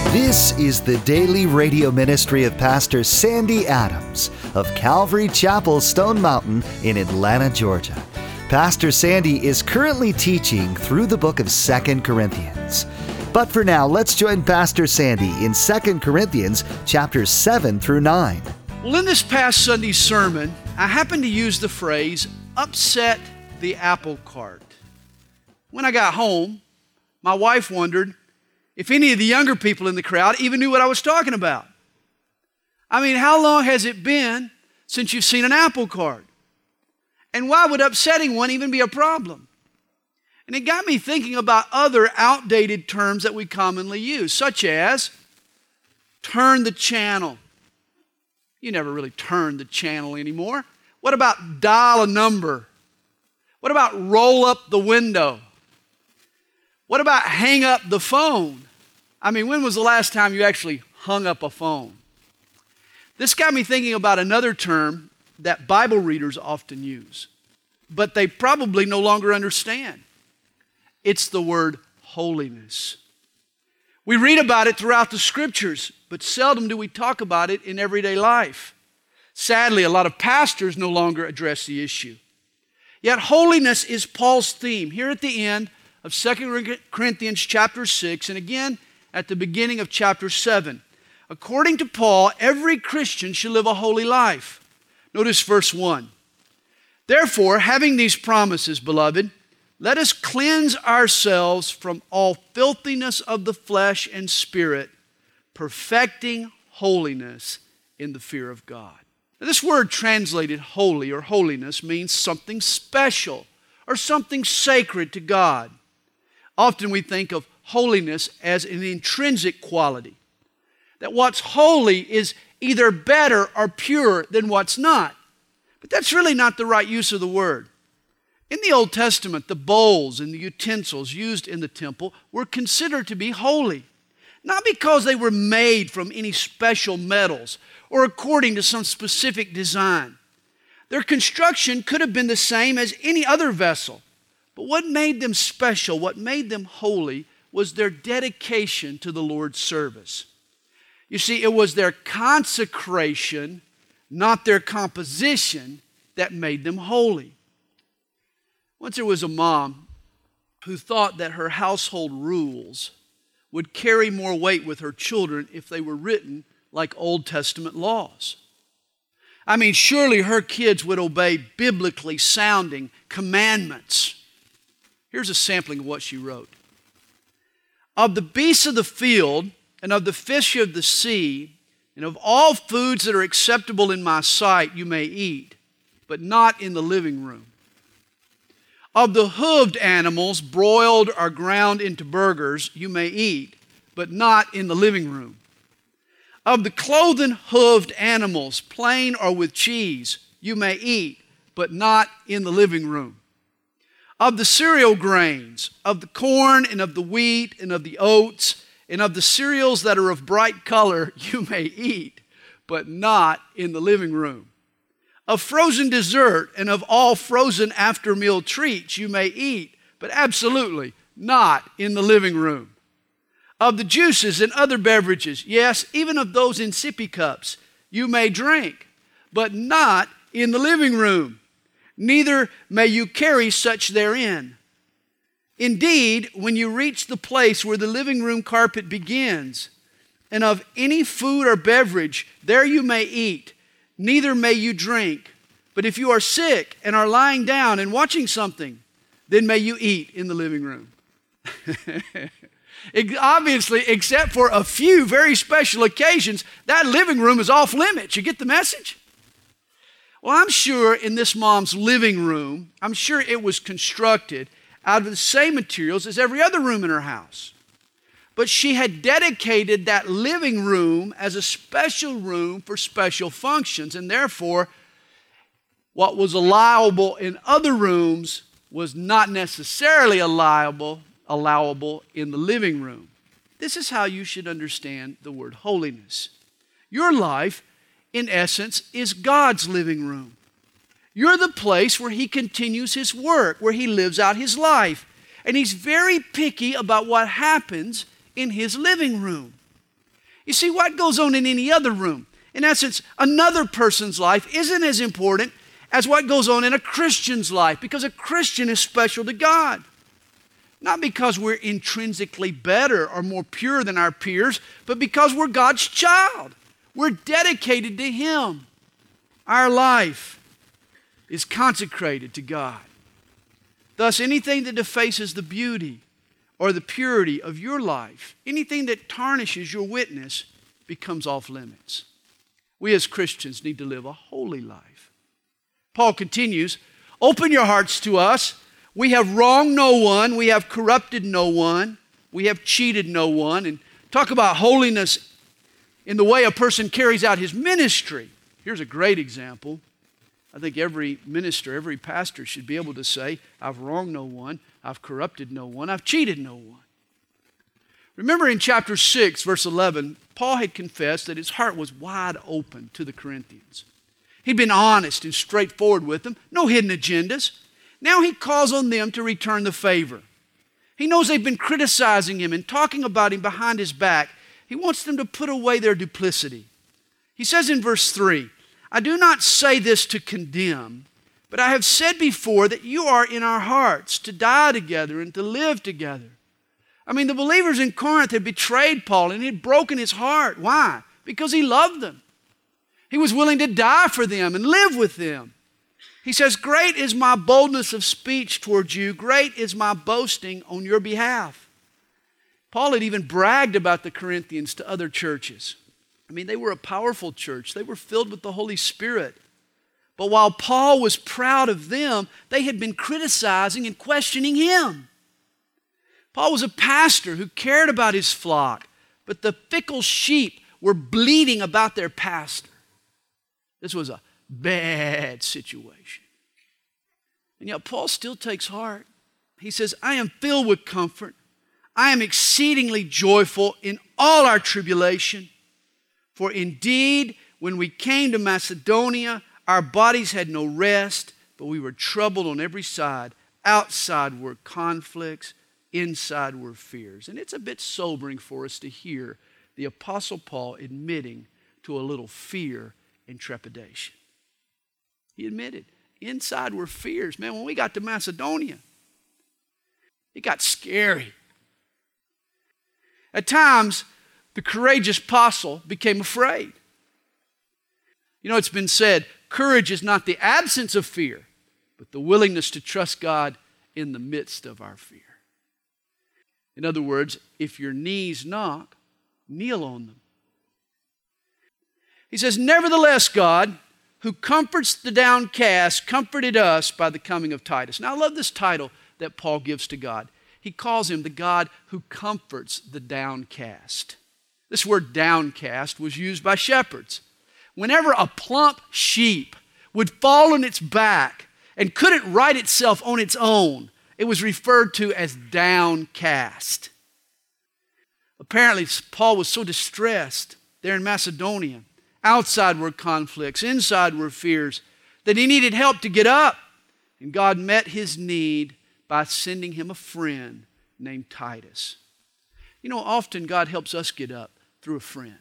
This is the daily radio ministry of Pastor Sandy Adams of Calvary Chapel, Stone Mountain in Atlanta, Georgia. Pastor Sandy is currently teaching through the book of 2 Corinthians. But for now, let's join Pastor Sandy in 2 Corinthians chapters 7 through 9. Well, in this past Sunday's sermon, I happened to use the phrase, upset the apple cart. When I got home, my wife wondered if any of the younger people in the crowd even knew what I was talking about. I mean, how long has it been since you've seen an apple cart? And why would upsetting one even be a problem? And it got me thinking about other outdated terms that we commonly use, such as turn the channel. You never really turn the channel anymore. What about dial a number? What about roll up the window? What about hang up the phone? I mean, when was the last time you actually hung up a phone? This got me thinking about another term that Bible readers often use, but they probably no longer understand. It's the word holiness. We read about it throughout the scriptures, but seldom do we talk about it in everyday life. Sadly, a lot of pastors no longer address the issue. Yet holiness is Paul's theme here at the end of 2 Corinthians chapter 6 and again at the beginning of chapter 7. According to Paul, every Christian should live a holy life. Notice verse 1. Therefore, having these promises, beloved, let us cleanse ourselves from all filthiness of the flesh and spirit, perfecting holiness in the fear of God. Now, this word translated holy or holiness means something special or something sacred to God. Often we think of holiness as an intrinsic quality, that what's holy is either better or pure than what's not. But that's really not the right use of the word. In the Old Testament, the bowls and the utensils used in the temple were considered to be holy, not because they were made from any special metals or according to some specific design. Their construction could have been the same as any other vessel. But what made them special, what made them holy, was their dedication to the Lord's service. You see, it was their consecration, not their composition, that made them holy. Once there was a mom who thought that her household rules would carry more weight with her children if they were written like Old Testament laws. I mean, surely her kids would obey biblically sounding commandments. Here's a sampling of what she wrote. Of the beasts of the field and of the fish of the sea and of all foods that are acceptable in my sight you may eat, but not in the living room. Of the hooved animals broiled or ground into burgers you may eat, but not in the living room. Of the cloven hooved animals, plain or with cheese, you may eat, but not in the living room. Of the cereal grains, of the corn and of the wheat and of the oats and of the cereals that are of bright color, you may eat, but not in the living room. Of frozen dessert and of all frozen after-meal treats you may eat, but absolutely not in the living room. Of the juices and other beverages, yes, even of those in sippy cups, you may drink, but not in the living room. Neither may you carry such therein. Indeed, when you reach the place where the living room carpet begins, and of any food or beverage, there you may eat, neither may you drink. But if you are sick and are lying down and watching something, then may you eat in the living room. Obviously, except for a few very special occasions, that living room is off limits. You get the message? Well, I'm sure in this mom's living room, I'm sure it was constructed out of the same materials as every other room in her house. But she had dedicated that living room as a special room for special functions, and therefore, what was allowable in other rooms was not necessarily allowable in the living room. This is how you should understand the word holiness. Your life, in essence, is God's living room. You're the place where He continues His work, where He lives out His life. And He's very picky about what happens in His living room. You see, what goes on in any other room, in essence, another person's life isn't as important as what goes on in a Christian's life, because a Christian is special to God. Not because we're intrinsically better or more pure than our peers, but because we're God's child. We're dedicated to Him. Our life is consecrated to God. Thus, anything that defaces the beauty or the purity of your life, anything that tarnishes your witness, becomes off limits. We as Christians need to live a holy life. Paul continues, open your hearts to us. We have wronged no one. We have corrupted no one. We have cheated no one. And talk about holiness in the way a person carries out his ministry. Here's a great example. I think every minister, every pastor should be able to say, I've wronged no one, I've corrupted no one, I've cheated no one. Remember in chapter 6, verse 11, Paul had confessed that his heart was wide open to the Corinthians. He'd been honest and straightforward with them, no hidden agendas. Now he calls on them to return the favor. He knows they've been criticizing him and talking about him behind his back. He wants them to put away their duplicity. He says in verse 3, I do not say this to condemn, but I have said before that you are in our hearts to die together and to live together. I mean, the believers in Corinth had betrayed Paul and he had broken his heart. Why? Because he loved them. He was willing to die for them and live with them. He says, great is my boldness of speech towards you. Great is my boasting on your behalf. Paul had even bragged about the Corinthians to other churches. I mean, they were a powerful church. They were filled with the Holy Spirit. But while Paul was proud of them, they had been criticizing and questioning him. Paul was a pastor who cared about his flock, but the fickle sheep were bleating about their pastor. This was a bad situation. And yet Paul still takes heart. He says, I am filled with comfort. I am exceedingly joyful in all our tribulation. For indeed, when we came to Macedonia, our bodies had no rest, but we were troubled on every side. Outside were conflicts, inside were fears. And it's a bit sobering for us to hear the Apostle Paul admitting to a little fear and trepidation. He admitted, inside were fears. Man, when we got to Macedonia, it got scary. At times, the courageous apostle became afraid. You know, it's been said, courage is not the absence of fear, but the willingness to trust God in the midst of our fear. In other words, if your knees knock, kneel on them. He says, nevertheless, God, who comforts the downcast, comforted us by the coming of Titus. Now, I love this title that Paul gives to God. He calls him the God who comforts the downcast. This word downcast was used by shepherds. Whenever a plump sheep would fall on its back and couldn't right itself on its own, it was referred to as downcast. Apparently, Paul was so distressed there in Macedonia. Outside were conflicts, inside were fears, that he needed help to get up. And God met his need by sending him a friend named Titus. You know, often God helps us get up through a friend.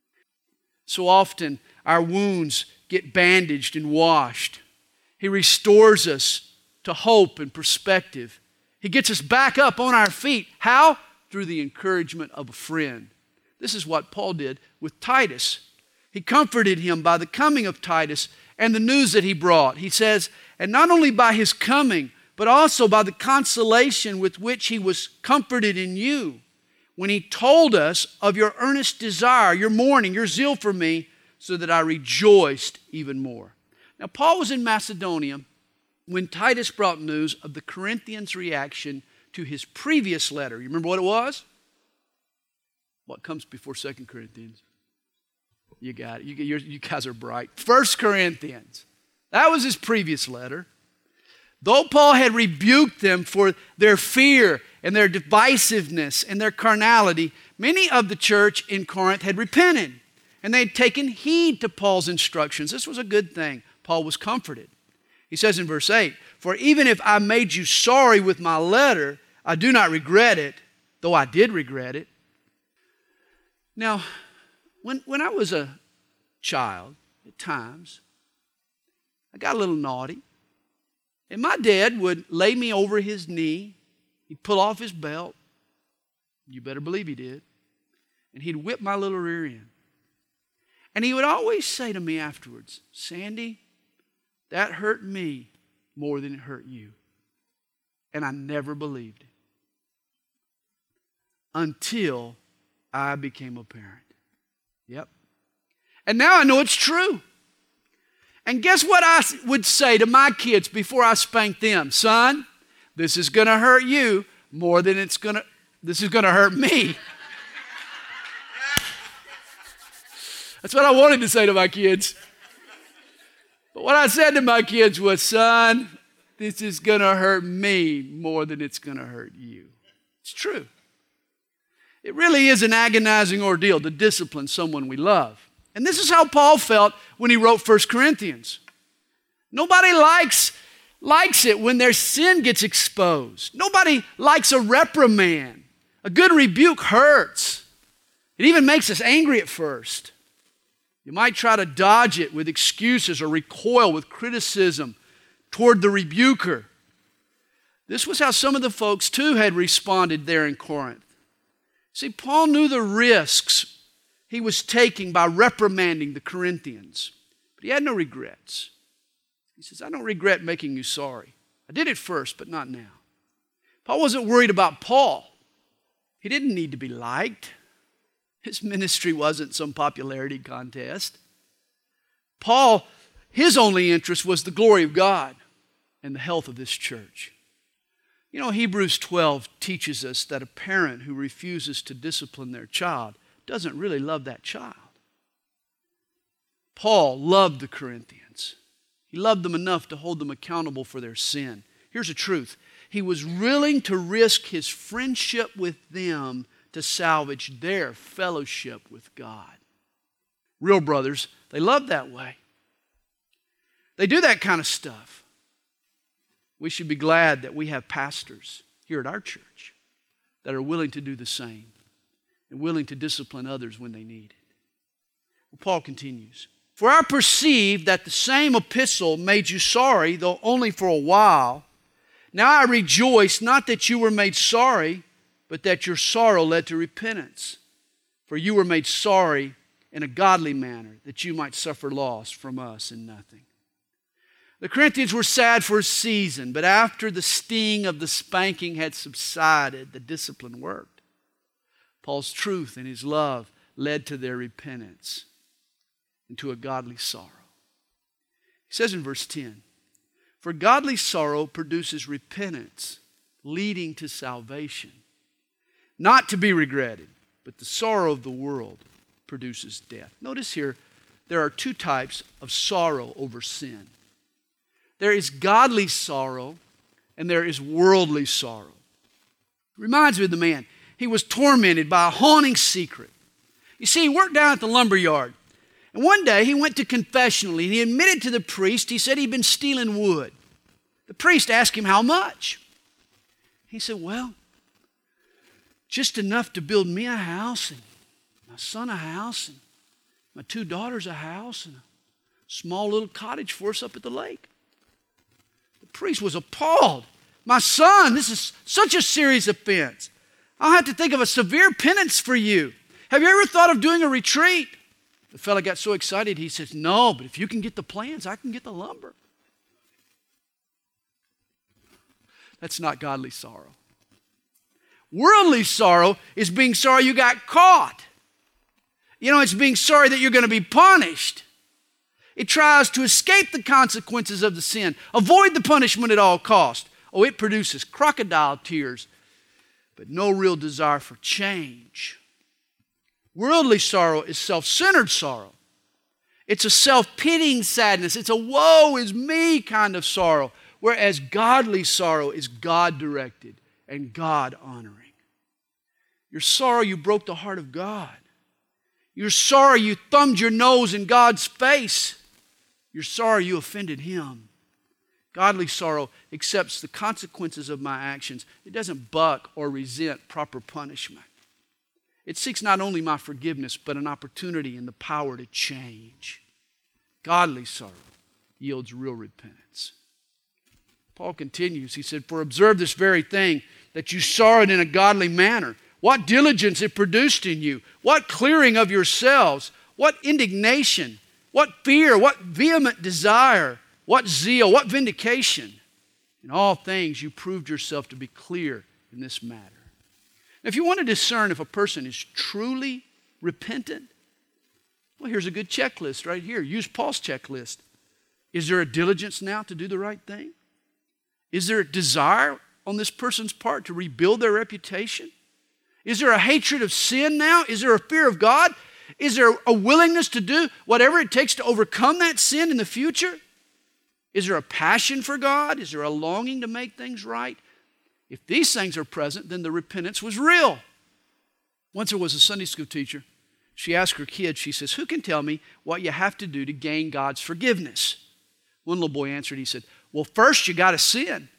So often our wounds get bandaged and washed. He restores us to hope and perspective. He gets us back up on our feet. How? Through the encouragement of a friend. This is what Paul did with Titus. He comforted him by the coming of Titus and the news that he brought. He says, and not only by his coming, but also by the consolation with which he was comforted in you, when he told us of your earnest desire, your mourning, your zeal for me, so that I rejoiced even more. Now, Paul was in Macedonia when Titus brought news of the Corinthians' reaction to his previous letter. You remember what it was? What comes before 2 Corinthians? You got it. You guys are bright. 1 Corinthians. That was his previous letter. Though Paul had rebuked them for their fear and their divisiveness and their carnality, many of the church in Corinth had repented and they had taken heed to Paul's instructions. This was a good thing. Paul was comforted. He says in verse 8, for even if I made you sorry with my letter, I do not regret it, though I did regret it. Now, When I was a child, at times, I got a little naughty. And my dad would lay me over his knee. He'd pull off his belt. You better believe he did. And he'd whip my little rear end. And he would always say to me afterwards, Sandy, that hurt me more than it hurt you. And I never believed it. Until I became a parent. Yep. And now I know it's true. And guess what I would say to my kids before I spanked them? Son, this is going to hurt you more than this is going to hurt me. That's what I wanted to say to my kids. But what I said to my kids was, son, this is going to hurt me more than it's going to hurt you. It's true. It really is an agonizing ordeal to discipline someone we love. And this is how Paul felt when he wrote 1 Corinthians. Nobody likes it when their sin gets exposed. Nobody likes a reprimand. A good rebuke hurts. It even makes us angry at first. You might try to dodge it with excuses or recoil with criticism toward the rebuker. This was how some of the folks too had responded there in Corinth. See, Paul knew the risks he was taking by reprimanding the Corinthians, but he had no regrets. He says, I don't regret making you sorry. I did it first, but not now. Paul wasn't worried about Paul. He didn't need to be liked. His ministry wasn't some popularity contest. Paul, his only interest was the glory of God and the health of this church. You know, Hebrews 12 teaches us that a parent who refuses to discipline their child doesn't really love that child. Paul loved the Corinthians. He loved them enough to hold them accountable for their sin. Here's the truth. He was willing to risk his friendship with them to salvage their fellowship with God. Real brothers, they love that way. They do that kind of stuff. We should be glad that we have pastors here at our church that are willing to do the same and willing to discipline others when they need it. Well, Paul continues, for I perceive that the same epistle made you sorry, though only for a while. Now I rejoice, not that you were made sorry, but that your sorrow led to repentance. For you were made sorry in a godly manner, that you might suffer loss from us in nothing. The Corinthians were sad for a season, but after the sting of the spanking had subsided, the discipline worked. Paul's truth and his love led to their repentance and to a godly sorrow. He says in verse 10, for godly sorrow produces repentance, leading to salvation, not to be regretted, but the sorrow of the world produces death. Notice here, there are two types of sorrow over sin. There is godly sorrow and there is worldly sorrow. Reminds me of the man. He was tormented by a haunting secret. You see, he worked down at the lumber yard. And one day he went to confessional and he admitted to the priest, he said he'd been stealing wood. The priest asked him how much. He said, well, just enough to build me a house and my son a house and my two daughters a house and a small little cottage for us up at the lake. The priest was appalled. My son, this is such a serious offense. I'll have to think of a severe penance for you. Have you ever thought of doing a retreat? The fellow got so excited, he says, no, but if you can get the plans, I can get the lumber. That's not godly sorrow. Worldly sorrow is being sorry you got caught. You know, it's being sorry that you're going to be punished. It tries to escape the consequences of the sin, avoid the punishment at all costs. Oh, it produces crocodile tears, but no real desire for change. Worldly sorrow is self-centered sorrow. It's a self-pitying sadness. It's a woe is me kind of sorrow, whereas godly sorrow is God-directed and God-honoring. You're sorry you broke the heart of God. You're sorry you thumbed your nose in God's face. You're sorry you offended Him. Godly sorrow accepts the consequences of my actions. It doesn't buck or resent proper punishment. It seeks not only my forgiveness, but an opportunity and the power to change. Godly sorrow yields real repentance. Paul continues, he said, "For observe this very thing, that you sorrowed in a godly manner. What diligence it produced in you. What clearing of yourselves. What indignation. What fear. What vehement desire. What zeal. What vindication. In all things you proved yourself to be clear in this matter." Now, if you want to discern if a person is truly repentant, well, here's a good checklist right here. Use Paul's checklist. Is there a diligence now to do the right thing? Is there a desire on this person's part to rebuild their reputation? Is there a hatred of sin now? Is there a fear of God? Is there a willingness to do whatever it takes to overcome that sin in the future? Is there a passion for God? Is there a longing to make things right? If these things are present, then the repentance was real. Once there was a Sunday school teacher. She asked her kids, she says, "Who can tell me what you have to do to gain God's forgiveness?" One little boy answered, he said, "Well, first you got to sin.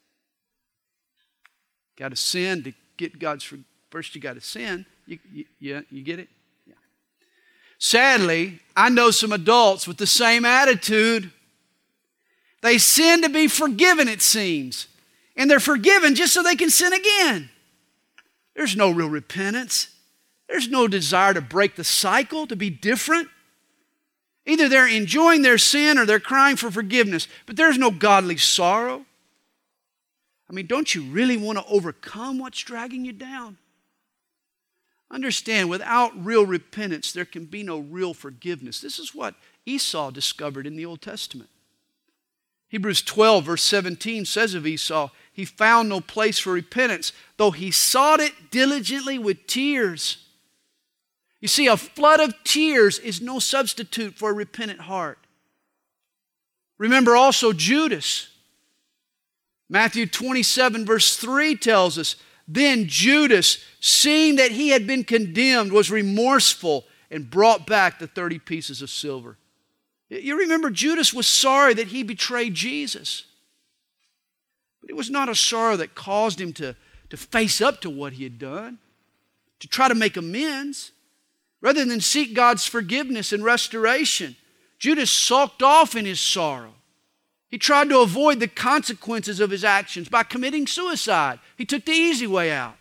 Got to sin to get God's forgiveness. First you got to sin." You get it? Yeah. Sadly, I know some adults with the same attitude. They sin to be forgiven, it seems. And they're forgiven just so they can sin again. There's no real repentance. There's no desire to break the cycle, to be different. Either they're enjoying their sin or they're crying for forgiveness, but there's no godly sorrow. I mean, don't you really want to overcome what's dragging you down? Understand, without real repentance, there can be no real forgiveness. This is what Esau discovered in the Old Testament. Hebrews 12, verse 17 says of Esau, he found no place for repentance, though he sought it diligently with tears. You see, a flood of tears is no substitute for a repentant heart. Remember also Judas. Matthew 27, verse 3 tells us, "Then Judas, seeing that he had been condemned, was remorseful and brought back the 30 pieces of silver." You remember Judas was sorry that he betrayed Jesus. But it was not a sorrow that caused him to face up to what he had done, to try to make amends. Rather than seek God's forgiveness and restoration, Judas sulked off in his sorrow. He tried to avoid the consequences of his actions by committing suicide. He took the easy way out.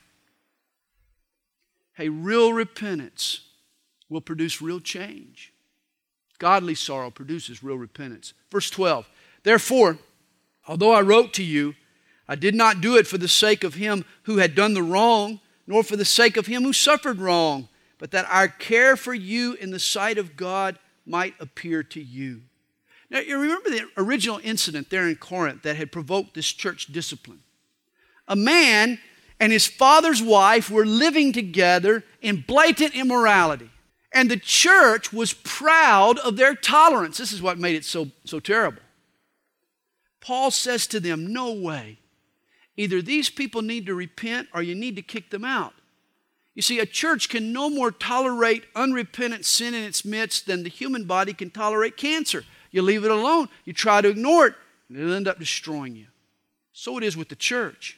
Hey, real repentance will produce real change. Godly sorrow produces real repentance. Verse 12, "Therefore, although I wrote to you, I did not do it for the sake of him who had done the wrong, nor for the sake of him who suffered wrong, but that our care for you in the sight of God might appear to you." Now, you remember the original incident there in Corinth that had provoked this church discipline. A man and his father's wife were living together in blatant immorality. And the church was proud of their tolerance. This is what made it so terrible. Paul says to them, no way. Either these people need to repent or you need to kick them out. You see, a church can no more tolerate unrepentant sin in its midst than the human body can tolerate cancer. You leave it alone, you try to ignore it, and it'll end up destroying you. So it is with the church.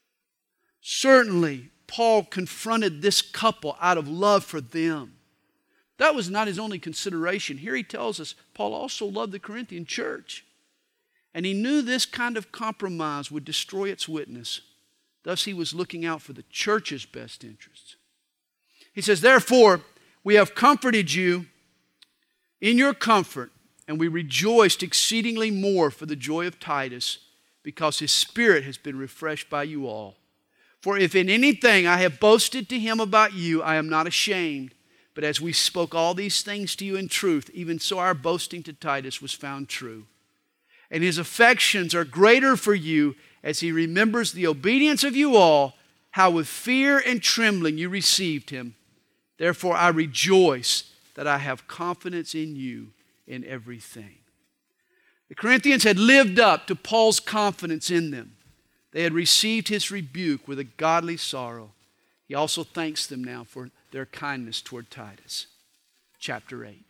Certainly, Paul confronted this couple out of love for them. That was not his only consideration. Here he tells us Paul also loved the Corinthian church. And he knew this kind of compromise would destroy its witness. Thus he was looking out for the church's best interests. He says, "Therefore, we have comforted you in your comfort, and we rejoiced exceedingly more for the joy of Titus, because his spirit has been refreshed by you all. For if in anything I have boasted to him about you, I am not ashamed. But as we spoke all these things to you in truth, even so our boasting to Titus was found true. And his affections are greater for you as he remembers the obedience of you all, how with fear and trembling you received him. Therefore I rejoice that I have confidence in you in everything." The Corinthians had lived up to Paul's confidence in them. They had received his rebuke with a godly sorrow. He also thanks them now for their kindness toward Titus. Chapter 8.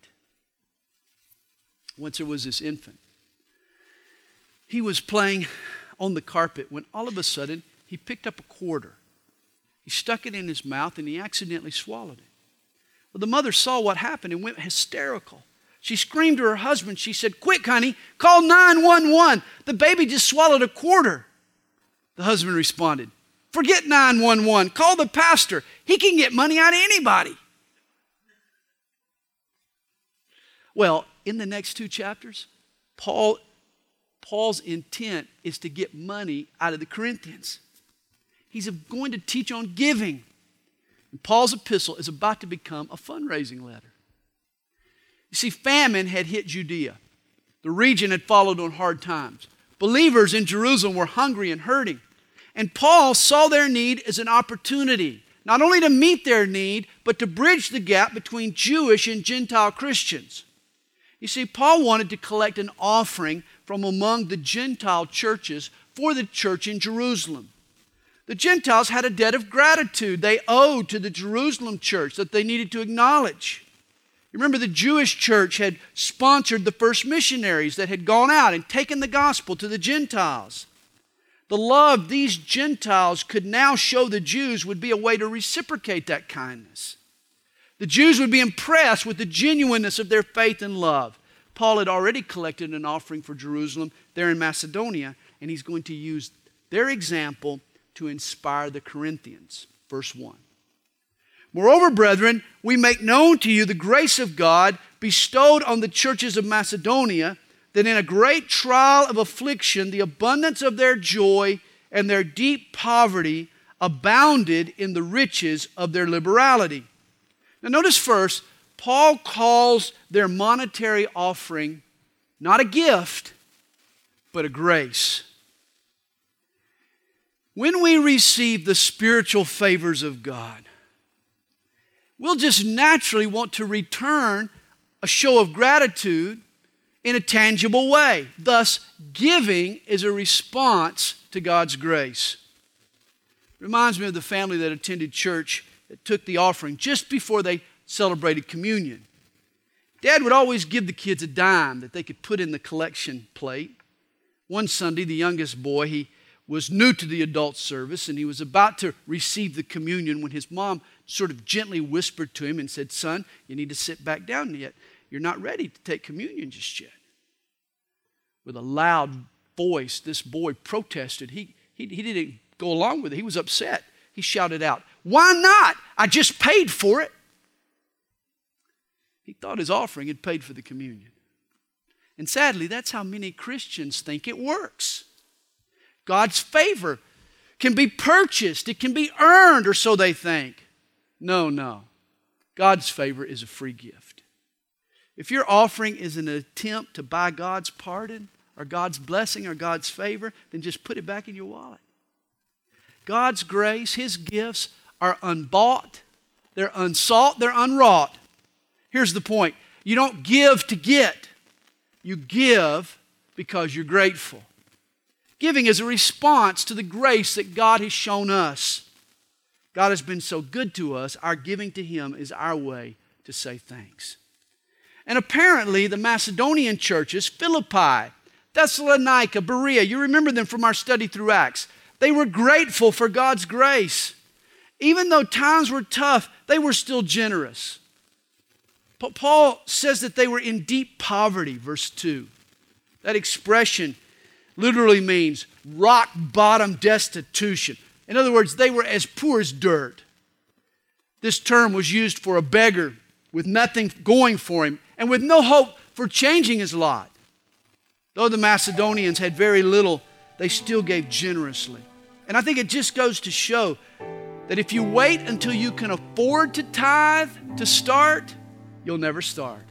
Once there was this infant. He was playing on the carpet when all of a sudden he picked up a quarter. He stuck it in his mouth and he accidentally swallowed it. Well, the mother saw what happened and went hysterical. She screamed to her husband. She said, "Quick, honey, call 911. The baby just swallowed a quarter." The husband responded, "Forget 911. Call the pastor. He can get money out of anybody." Well, in the next 2 chapters, Paul's intent is to get money out of the Corinthians. He's going to teach on giving. And Paul's epistle is about to become a fundraising letter. You see, famine had hit Judea. The region had followed on hard times. Believers in Jerusalem were hungry and hurting. And Paul saw their need as an opportunity, not only to meet their need, but to bridge the gap between Jewish and Gentile Christians. You see, Paul wanted to collect an offering from among the Gentile churches for the church in Jerusalem. The Gentiles had a debt of gratitude they owed to the Jerusalem church that they needed to acknowledge. Remember, the Jewish church had sponsored the first missionaries that had gone out and taken the gospel to the Gentiles. The love these Gentiles could now show the Jews would be a way to reciprocate that kindness. The Jews would be impressed with the genuineness of their faith and love. Paul had already collected an offering for Jerusalem there in Macedonia, and he's going to use their example to inspire the Corinthians. Verse 1. "Moreover, brethren, we make known to you the grace of God bestowed on the churches of Macedonia, that in a great trial of affliction, the abundance of their joy and their deep poverty abounded in the riches of their liberality." Now notice first, Paul calls their monetary offering not a gift, but a grace. When we receive the spiritual favors of God, we'll just naturally want to return a show of gratitude in a tangible way. Thus, giving is a response to God's grace. Reminds me of the family that attended church that took the offering just before they celebrated communion. Dad would always give the kids a dime that they could put in the collection plate. One Sunday, the youngest boy, he was new to the adult service, and he was about to receive the communion when his mom sort of gently whispered to him and said, "Son, you need to sit back down yet. You're not ready to take communion just yet." With a loud voice, this boy protested. He didn't go along with it. He was upset. He shouted out, "Why not? I just paid for it." He thought his offering had paid for the communion. And sadly, that's how many Christians think it works. God's favor can be purchased. It can be earned, or so they think. No. God's favor is a free gift. If your offering is an attempt to buy God's pardon or God's blessing or God's favor, then just put it back in your wallet. God's grace, His gifts are unbought, they're unsought, they're unwrought. Here's the point. You don't give to get. You give because you're grateful. Giving is a response to the grace that God has shown us. God has been so good to us, our giving to Him is our way to say thanks. And apparently the Macedonian churches, Philippi, Thessalonica, Berea, you remember them from our study through Acts. They were grateful for God's grace. Even though times were tough, they were still generous. Paul says that they were in deep poverty, verse 2. That expression literally means rock bottom destitution. In other words, they were as poor as dirt. This term was used for a beggar with nothing going for him and with no hope for changing his lot. Though the Macedonians had very little, they still gave generously. And I think it just goes to show that if you wait until you can afford to tithe to start, you'll never start.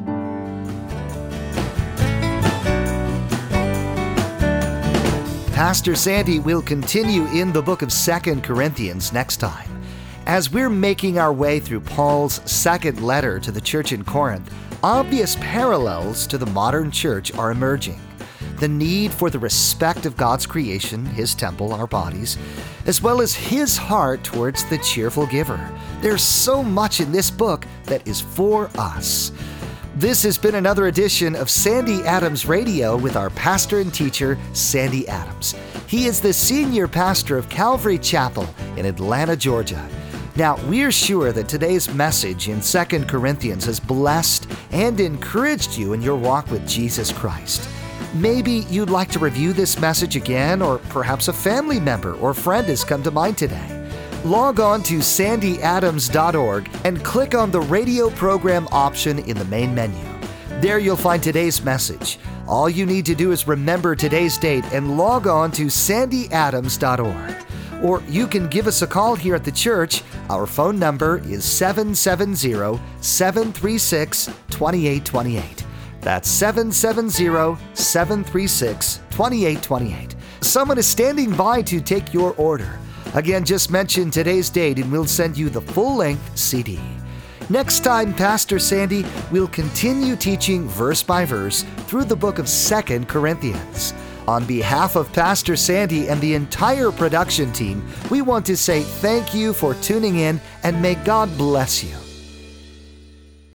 Pastor Sandy will continue in the book of 2 Corinthians next time. As we're making our way through Paul's second letter to the church in Corinth, obvious parallels to the modern church are emerging. The need for the respect of God's creation, His temple, our bodies, as well as His heart towards the cheerful giver. There's so much in this book that is for us. This has been another edition of Sandy Adams Radio with our pastor and teacher, Sandy Adams. He is the senior pastor of Calvary Chapel in Atlanta, Georgia. Now, we're sure that today's message in 2 Corinthians has blessed and encouraged you in your walk with Jesus Christ. Maybe you'd like to review this message again, or perhaps a family member or friend has come to mind today. Log on to sandyadams.org and click on the radio program option in the main menu. There you'll find today's message. All you need to do is remember today's date and log on to sandyadams.org. Or you can give us a call here at the church. Our phone number is 770-736-2828. That's 770-736-2828. Someone is standing by to take your order. Again, just mention today's date and we'll send you the full-length CD. Next time, Pastor Sandy will continue teaching verse by verse through the book of 2 Corinthians. On behalf of Pastor Sandy and the entire production team, we want to say thank you for tuning in and may God bless you.